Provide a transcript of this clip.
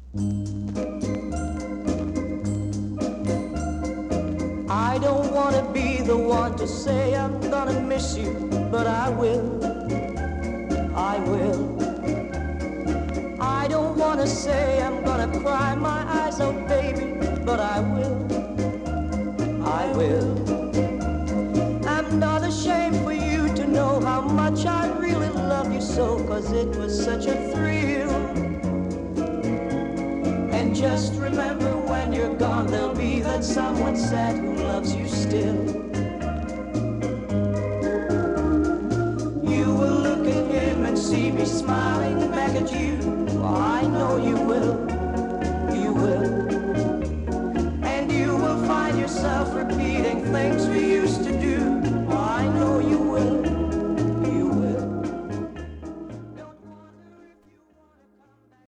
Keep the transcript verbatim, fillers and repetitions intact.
I don't wanna be the one to say I'm gonna miss you, but I will, I will. I don't wanna say I'm gonna cry my eyes out, baby, but I will, I will. I'm not ashamed for you to know how much I really love you so, 'cause it was such a thrill. And just remember when you're gone, there'll be that someone sad who loves you still.